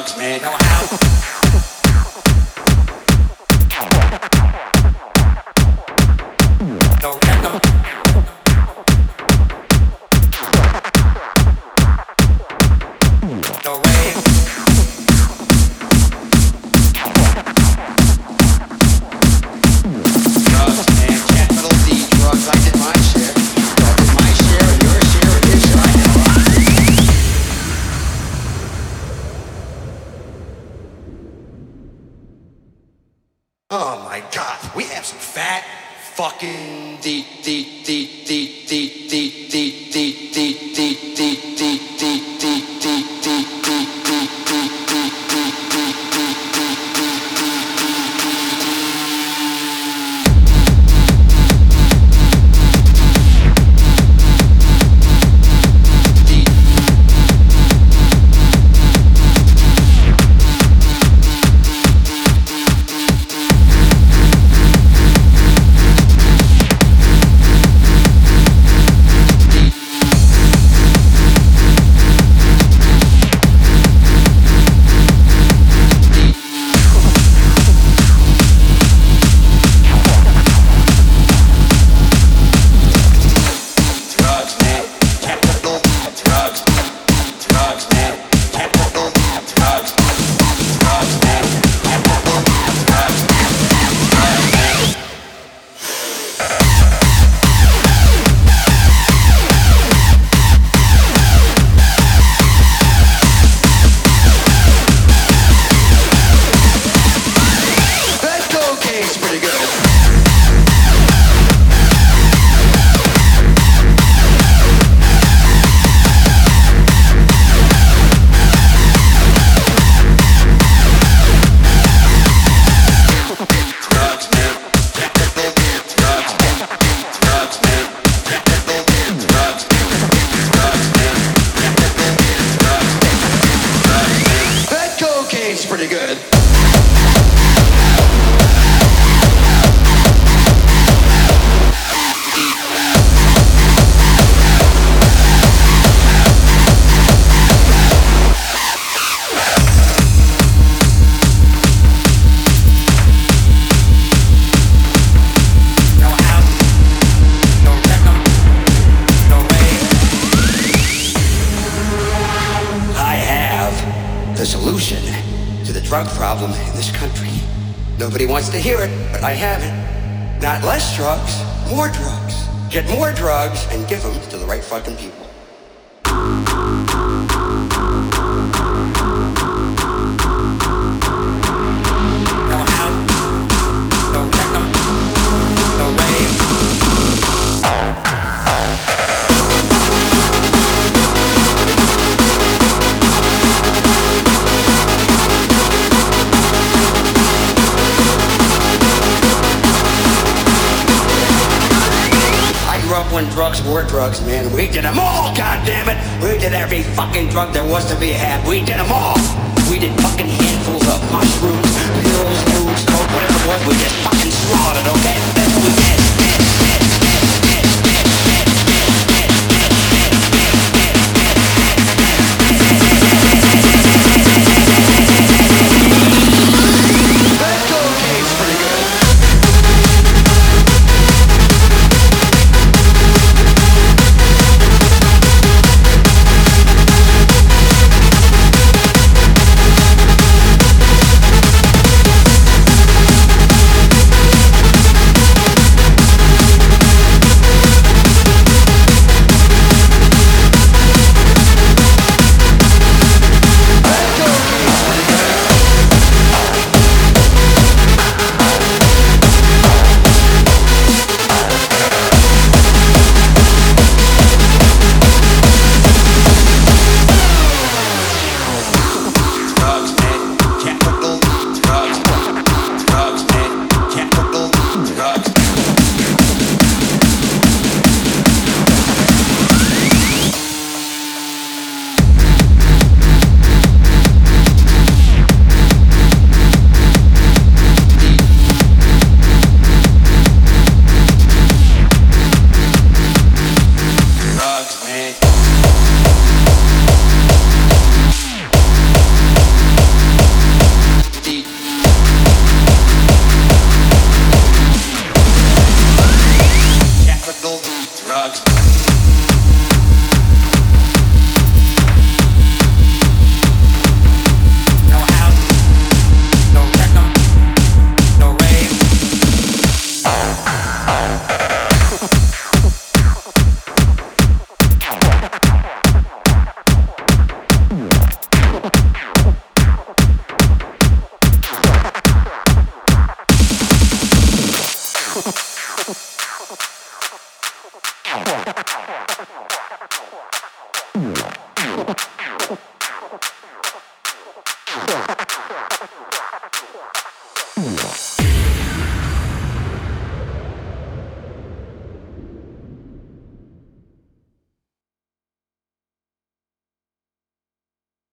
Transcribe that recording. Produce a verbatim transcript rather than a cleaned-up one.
drugs, man. Know how? Don't get them. No rave. Drugs, man. Capital D drugs. I did my share. I did my share, and your share, and his share. I did mine. Oh my God, we have some fat fucking D D D D D D D D D D D Nobody wants to hear it, but I have it. Not less drugs, more drugs. Get more drugs and give them to the right fucking people. No house, no techno, no rave. When drugs were drugs, man, we did them all, goddammit! We did every fucking drug there was to be had, we did them all! We did fucking handfuls of mushrooms, we did